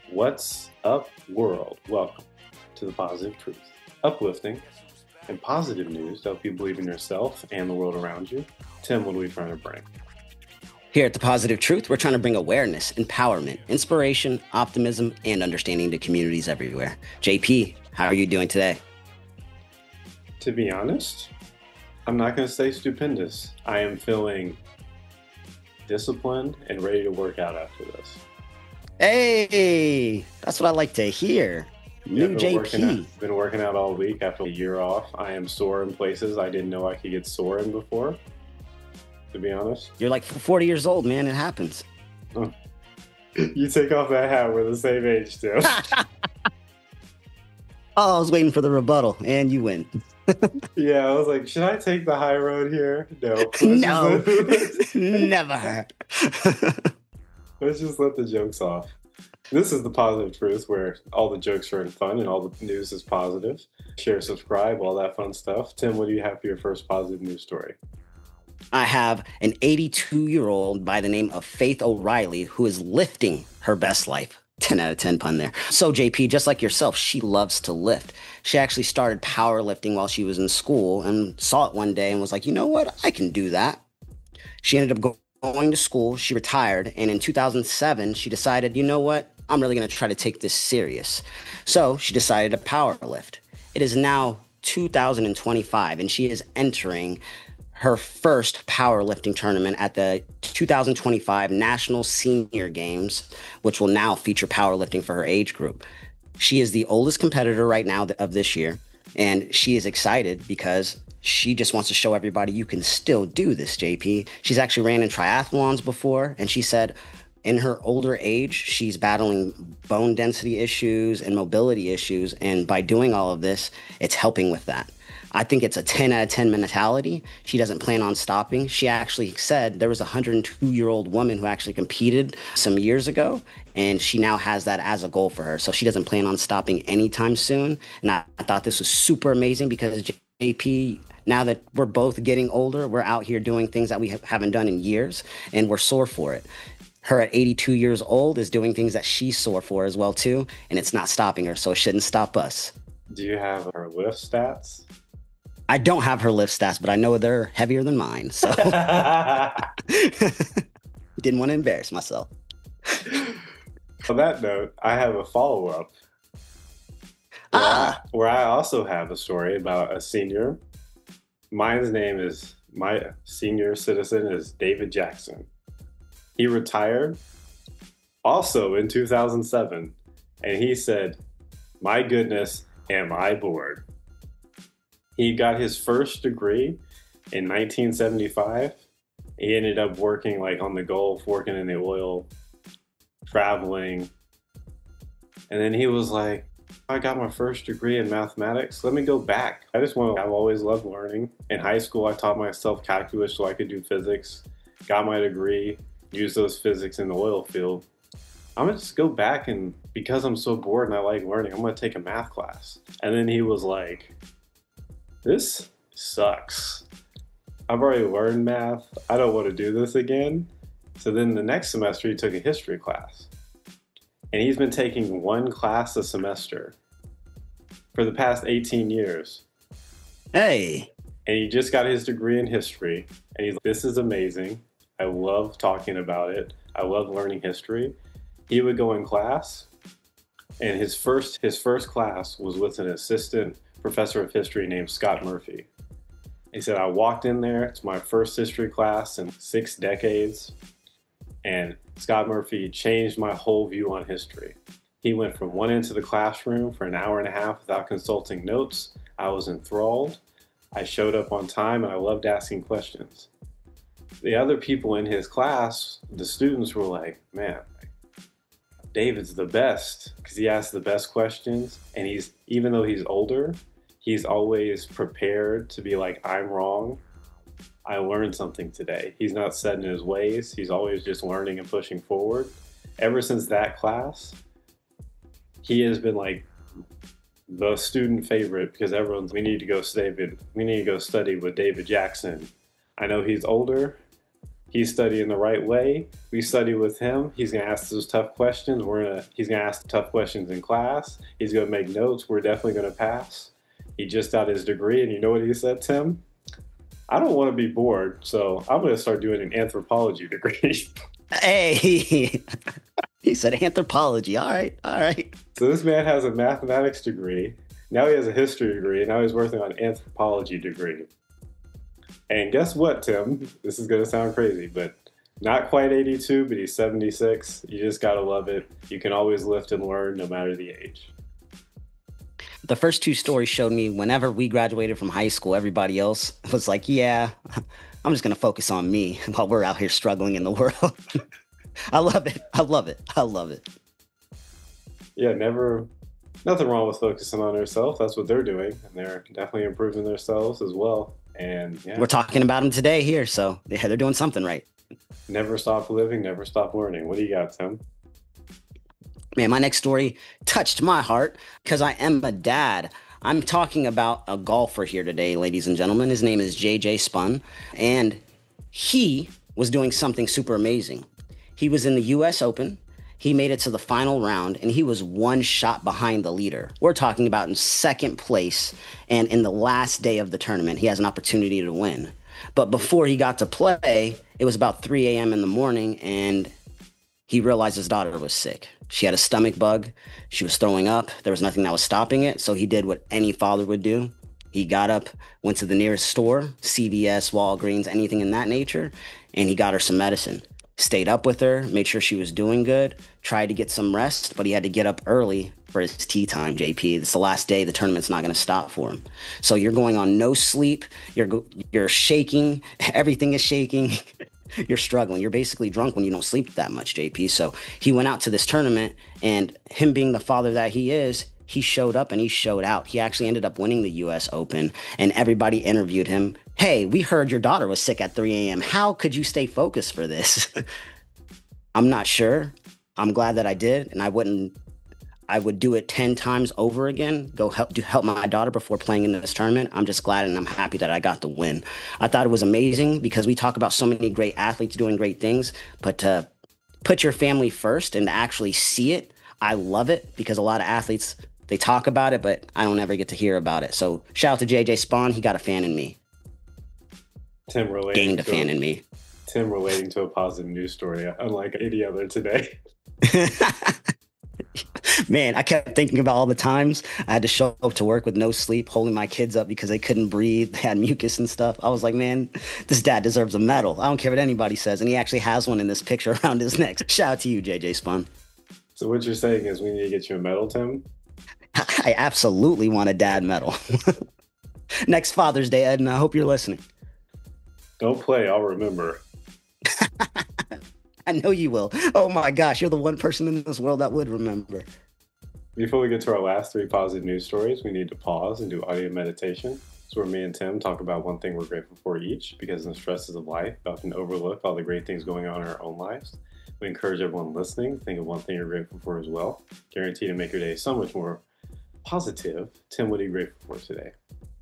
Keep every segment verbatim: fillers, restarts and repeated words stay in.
What's up, world? Welcome to the Positive Truth. Uplifting and positive news to help you believe in yourself and the world around you. Tim, what are we trying to bring? Here at The Positive Truth, we're trying to bring awareness, empowerment, inspiration, optimism, and understanding to communities everywhere. J P, how are you doing today? To be honest, I'm not going to say stupendous. I am feeling disciplined and ready to work out after this. Hey, that's what I like to hear. Yeah, New been J working out, P. been working out all week after a year off. I am sore in places I didn't know I could get sore in before, to be honest. You're like forty years old, man. It happens. You take off that hat, we're the same age, too. Oh, I was waiting for the rebuttal, and you win. Yeah, I was like, should I take the high road here? No. Let's No, just let, never. let's just let the jokes off. This is the Positive Truth, where all the jokes are in fun and all the news is positive. Share, subscribe, all that fun stuff. Tim, what do you have for your first positive news story? I have an eighty-two-year-old by the name of Faith O'Reilly who is lifting her best life. ten out of ten pun there. So J P, just like yourself, she loves to lift. She actually started powerlifting while she was in school and saw it one day and was like, you know what? I can do that. She ended up go- going to school. She retired. And in two thousand seven, she decided, you know what? I'm really going to try to take this serious. So she decided to powerlift. It is now two thousand twenty-five and she is entering her first powerlifting tournament at the two thousand twenty-five National Senior Games, which will now feature powerlifting for her age group. She is the oldest competitor right now of this year, and she is excited because she just wants to show everybody you can still do this, J P. She's actually ran in triathlons before, and she said in her older age, she's battling bone density issues and mobility issues, and by doing all of this, it's helping with that. I think it's a ten out of ten mentality. She doesn't plan on stopping. She actually said there was a one hundred two-year-old woman who actually competed some years ago, and she now has that as a goal for her. So she doesn't plan on stopping anytime soon. And I, I thought this was super amazing because J P, now that we're both getting older, we're out here doing things that we ha- haven't done in years, and we're sore for it. Her at eighty-two years old is doing things that she's sore for as well, too, and it's not stopping her, so it shouldn't stop us. Do you have her lift stats? I don't have her lift stats, but I know they're heavier than mine, so didn't want to embarrass myself. On that note, I have a follow-up where, Ah. I, where I also have a story about a senior. Mine's name is, my senior citizen is David Jackson. He retired also in two thousand seven, and he said, my goodness, am I bored? He got his first degree in nineteen seventy-five. He ended up working like on the Gulf, working in the oil, traveling. And then he was like, I got my first degree in mathematics. Let me go back. I just want to, I've always loved learning. In high school, I taught myself calculus so I could do physics. Got my degree, used those physics in the oil field. I'm going to just go back, and because I'm so bored and I like learning, I'm going to take a math class. And then he was like, this sucks. I've already learned math. I don't want to do this again. So then the next semester, he took a history class. And he's been taking one class a semester for the past eighteen years. Hey. And he just got his degree in history. And he's like, this is amazing. I love talking about it. I love learning history. He would go in class, and his first his first class was with an assistant professor of history named Scott Murphy. He said, I walked in there. It's my first history class in six decades. And Scott Murphy changed my whole view on history. He went from one end of the classroom for an hour and a half without consulting notes. I was enthralled. I showed up on time, and I loved asking questions. The other people in his class, the students, were like, man, David's the best because he asks the best questions. And he's, even though he's older, he's always prepared to be like, I'm wrong. I learned something today. He's not set in his ways. He's always just learning and pushing forward. Ever since that class, he has been like the student favorite because everyone's, we need to go study, we need to go study with David Jackson. I know he's older, He's studying the right way. We study with him. He's gonna ask those tough questions. We're gonna he's gonna ask tough questions in class. He's gonna make notes. We're definitely gonna pass. He just got his degree, and you know what he said, Tim? I don't want to be bored, so I'm gonna start doing an anthropology degree. Hey, he said anthropology. All right, all right. So this man has a mathematics degree. Now he has a history degree, and now he's working on an anthropology degree. And guess what, Tim? This is going to sound crazy, but not quite eighty-two, but he's seventy-six. You just got to love it. You can always lift and learn no matter the age. The first two stories showed me whenever we graduated from high school, everybody else was like, yeah, I'm just going to focus on me while we're out here struggling in the world. I love it. I love it. I love it. Yeah, never, nothing wrong with focusing on yourself. That's what they're doing. And they're definitely improving themselves as well. And yeah, we're talking about them today here. So yeah, they're doing something right. Never stop living, never stop learning. What do you got, Tim? Man, my next story touched my heart because I am a dad. I'm talking about a golfer here today, ladies and gentlemen. His name is J J Spun, and he was doing something super amazing. He was in the U S Open. He made it to the final round, and he was one shot behind the leader. We're talking about in second place, and in the last day of the tournament, he has an opportunity to win. But before he got to play, it was about three a.m. in the morning, and he realized his daughter was sick. She had a stomach bug. She was throwing up. There was nothing that was stopping it, so he did what any father would do. He got up, went to the nearest store, C V S, Walgreens, anything in that nature, and he got her some medicine. Stayed up with her, made sure she was doing good, tried to get some rest, but he had to get up early for his tea time, J P. It's the last day. The tournament's not going to stop for him. So you're going on no sleep. You're you're shaking. Everything is shaking. You're struggling. You're basically drunk when you don't sleep that much, J P. So he went out to this tournament, and him being the father that he is, he showed up and he showed out. He actually ended up winning the U S Open, and everybody interviewed him. Hey, we heard your daughter was sick at three a.m. How could you stay focused for this? I'm not sure. I'm glad that I did, and I wouldn't. I would do it ten times over again. Go help do help my daughter before playing in this tournament. I'm just glad and I'm happy that I got the win. I thought it was amazing because we talk about so many great athletes doing great things, but to put your family first and to actually see it, I love it because a lot of athletes, they talk about it, but I don't ever get to hear about it. So shout out to J J Spawn. He got a fan in me. Tim relating Gained a to, fan in me. Tim relating to a positive news story, unlike any other today. Man, I kept thinking about all the times I had to show up to work with no sleep, holding my kids up because they couldn't breathe. They had mucus and stuff. I was like, man, this dad deserves a medal. I don't care what anybody says. And he actually has one in this picture around his neck. Shout out to you, J J Spun. So what you're saying is we need to get you a medal, Tim? I absolutely want a dad medal. Next Father's Day, Ed, and I hope you're listening. Don't play, I'll remember. I know you will. Oh my gosh, you're the one person in this world that would remember. Before we get to our last three positive news stories, we need to pause and do audio meditation. It's where me and Tim talk about one thing we're grateful for each, because in the stresses of life, we often overlook all the great things going on in our own lives. We encourage everyone listening to think of one thing you're grateful for as well. Guaranteed to make your day so much more positive. Tim, what are you grateful for today?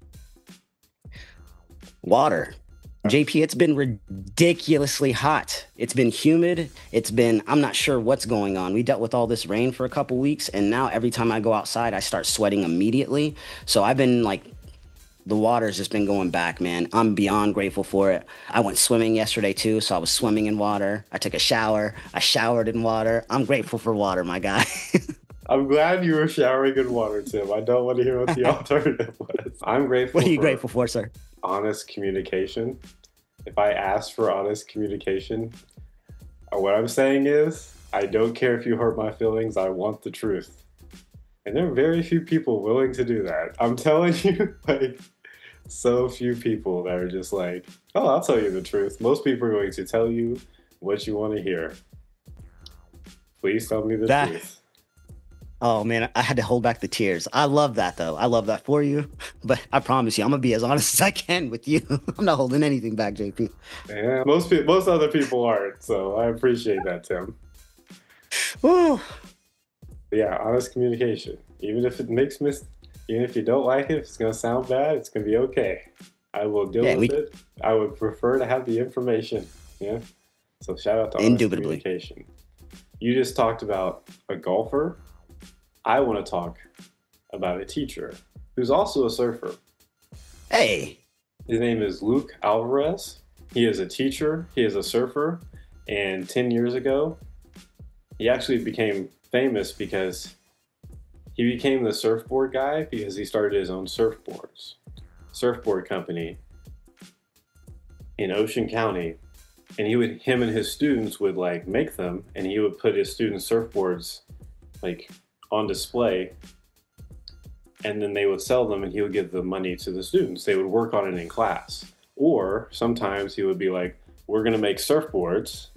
Water. J P, it's been ridiculously hot. It's been humid. It's been, I'm not sure what's going on. We dealt with all this rain for a couple weeks, and now every time I go outside, I start sweating immediately. So I've been like, the water's just been going back, man. I'm beyond grateful for it. I went swimming yesterday too, so I was swimming in water. I took a shower. I showered in water. I'm grateful for water, my guy. I'm glad you were showering in water, Tim. I don't want to hear what the alternative was. I'm grateful. What are you for grateful for, sir? Honest communication. If I ask for honest communication, what I'm saying is, I don't care if you hurt my feelings. I want the truth. And there are very few people willing to do that. I'm telling you, like, so few people that are just like, oh, I'll tell you the truth. Most people are going to tell you what you want to hear. Please tell me the that- truth. Oh, man, I had to hold back the tears. I love that, though. I love that for you. But I promise you, I'm going to be as honest as I can with you. I'm not holding anything back, J P. Yeah, most people, most other people aren't. So I appreciate that, Tim. Woo. Yeah, honest communication. Even if it makes mis, even if you don't like it, if it's going to sound bad, it's going to be okay. I will deal Yeah, with we- it. I would prefer to have the information. Yeah. So shout out to Honest Indubitably. Communication. You just talked about a golfer. I want to talk about a teacher who's also a surfer. Hey. His name is Luke Alvarez. He is a teacher. He is a surfer. And ten years ago, he actually became famous because he became the surfboard guy because he started his own surfboards, surfboard company in Ocean County. And he would, him and his students would like make them, and he would put his students' surfboards like on display, and then they would sell them, and he would give the money to the students. They would work on it in class, or sometimes he would be like, "We're gonna make surfboards.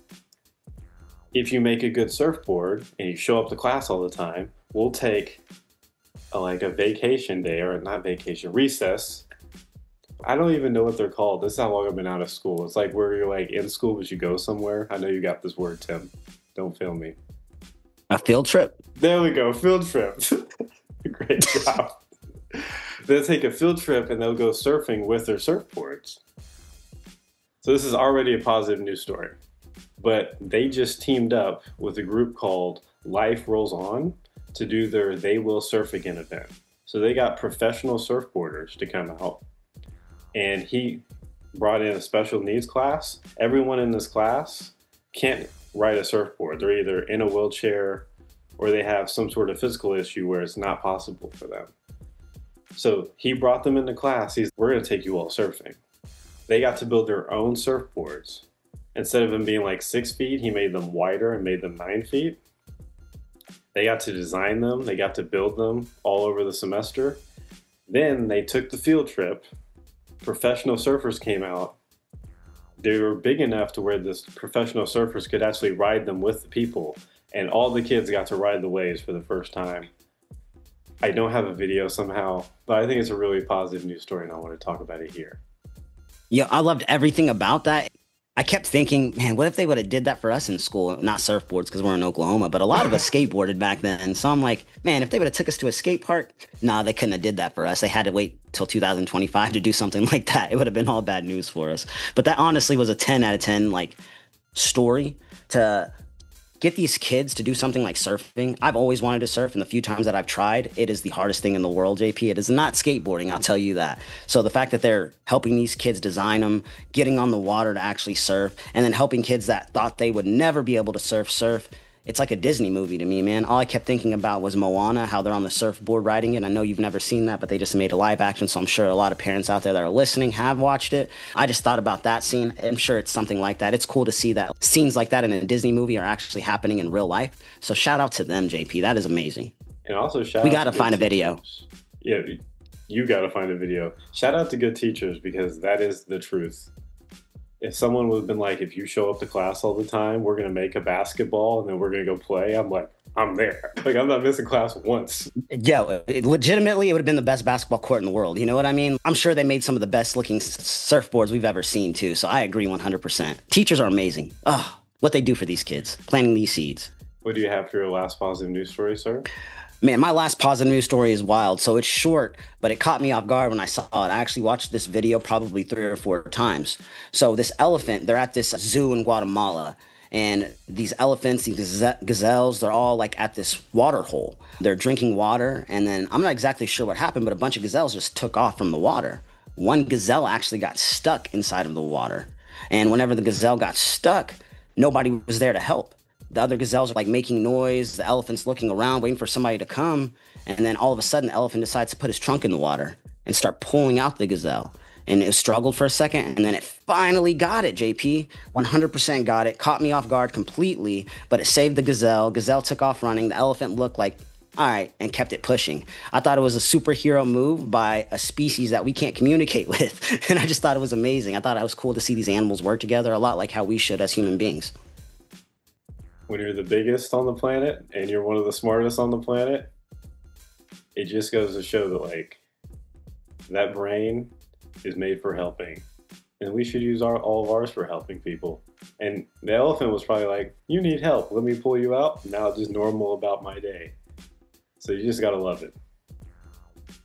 If you make a good surfboard and you show up to class all the time, we'll take a, like a vacation day or not vacation recess." I don't even know what they're called. This is how long I've been out of school. It's like where you're like in school, but you go somewhere. I know you got this word, Tim. Don't fail me. A field trip? There we go. Field trip. Great job. They'll take a field trip and they'll go surfing with their surfboards. So this is already a positive news story. But they just teamed up with a group called Life Rolls On to do their They Will Surf Again event. So they got professional surfboarders to come out. And he brought in a special needs class. Everyone in this class can't ride a surfboard. They're either in a wheelchair or they have some sort of physical issue where it's not possible for them. So he brought them into class. He's, we're going to take you all surfing. They got to build their own surfboards. Instead of them being like six feet, he made them wider and made them nine feet. They got to design them. They got to build them all over the semester. Then they took the field trip. Professional surfers came out. They were big enough to where the professional surfers could actually ride them with the people. And all the kids got to ride the waves for the first time. I don't have a video somehow, but I think it's a really positive news story and I want to talk about it here. Yeah, I loved everything about that. I kept thinking, man, what if they would have did that for us in school? Not surfboards because we're in Oklahoma, but a lot of us skateboarded back then. So I'm like, man, if they would have took us to a skate park, nah, they couldn't have did that for us. They had to wait till two thousand twenty-five to do something like that. It would have been all bad news for us. But that honestly was a ten out of ten like story to get these kids to do something like surfing. I've always wanted to surf, and the few times that I've tried, it is the hardest thing in the world, J P. It is not skateboarding, I'll tell you that. So the fact that they're helping these kids design them, getting on the water to actually surf, and then helping kids that thought they would never be able to surf, surf, it's like a Disney movie to me, man. All I kept thinking about was Moana, how they're on the surfboard riding it. I know you've never seen that, but they just made a live action, so I'm sure a lot of parents out there that are listening have watched it. I just thought about that scene. I'm sure it's something like that. It's cool to see that scenes like that in a Disney movie are actually happening in real life. So shout out to them, J P. That is amazing. And also shout we out got to find a video. Yeah, you got to find a video. Shout out to good teachers because that is the truth. If someone would have been like, if you show up to class all the time, we're going to make a basketball and then we're going to go play. I'm like, I'm there. Like, I'm not missing class once. Yeah, it, legitimately, it would have been the best basketball court in the world. You know what I mean? I'm sure they made some of the best looking surfboards we've ever seen, too. So I agree one hundred percent. Teachers are amazing. Oh, what they do for these kids, planting these seeds. What do you have for your last positive news story, sir? Man, my last positive news story is wild. So it's short, but it caught me off guard when I saw it. I actually watched this video probably three or four times. So this elephant, they're at this zoo in Guatemala. And these elephants, these gazelles, they're all like at this water hole. They're drinking water. And then I'm not exactly sure what happened, but a bunch of gazelles just took off from the water. One gazelle actually got stuck inside of the water. And whenever the gazelle got stuck, nobody was there to help. The other gazelles are like making noise. The elephant's looking around, waiting for somebody to come. And then all of a sudden, the elephant decides to put his trunk in the water and start pulling out the gazelle. And it struggled for a second. And then it finally got it, J P. one hundred percent got it. Caught me off guard completely. But it saved the gazelle. Gazelle took off running. The elephant looked like, all right, and kept it pushing. I thought it was a superhero move by a species that we can't communicate with. And I just thought it was amazing. I thought it was cool to see these animals work together a lot like how we should as human beings. When you're the biggest on the planet and you're one of the smartest on the planet, it just goes to show that like that brain is made for helping, and we should use our all of ours for helping people. And the elephant was probably like, you need help, let me pull you out. Now it's just normal about my day. So you just gotta love it.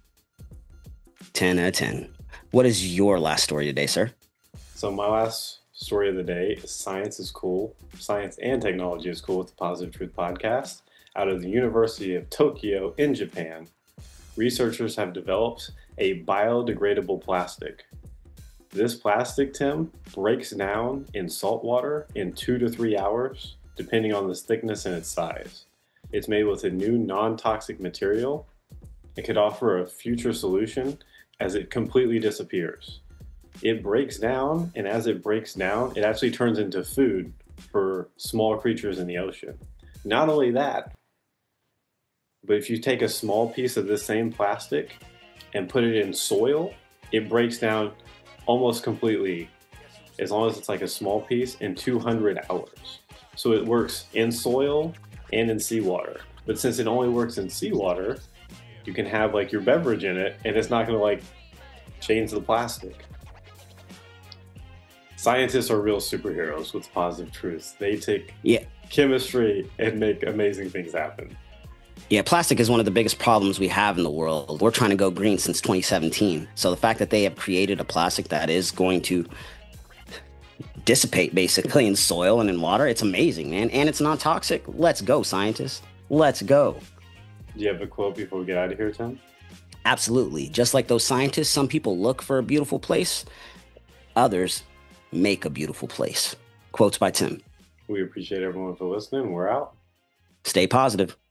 ten out of ten. What is your last story today, sir? So my last story of the day is Science is Cool. Science and Technology is Cool with the Positive Truth podcast. Out of the University of Tokyo in Japan, researchers have developed a biodegradable plastic. This plastic, Tim, breaks down in salt water in two to three hours, depending on its thickness and its size. It's made with a new non-toxic material. It could offer a future solution as it completely disappears. It breaks down, and as it breaks down, it actually turns into food for small creatures in the ocean. Not only that, but if you take a small piece of this same plastic and put it in soil, it breaks down almost completely, as long as it's like a small piece, in two hundred hours. So it works in soil and in seawater. But since it only works in seawater, you can have like your beverage in it and it's not gonna like change the plastic. Scientists are real superheroes with Positive Truth. They take Yeah. chemistry and make amazing things happen. Yeah, plastic is one of the biggest problems we have in the world. We're trying to go green since twenty seventeen. So the fact that they have created a plastic that is going to dissipate basically in soil and in water, it's amazing, man. And it's not toxic. Let's go, scientists. Let's go. Do you have a quote before we get out of here, Tim? Absolutely. Just like those scientists, some people look for a beautiful place. Others make a beautiful place. Quotes by Tim. We appreciate everyone for listening. We're out. Stay positive.